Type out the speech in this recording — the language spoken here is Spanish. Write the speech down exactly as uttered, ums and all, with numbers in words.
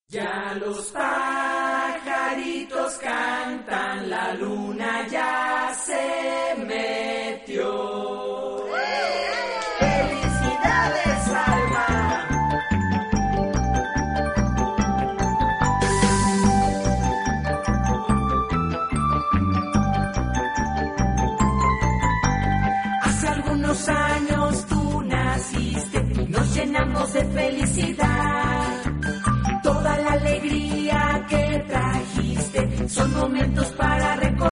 Ya los pajaritos cantan, la luna ya se metió. ¡Felicidades, Alma! Hace algunos años tú naciste, nos llenamos de felicidad. Toda la alegría que trajiste son momentos para recordar.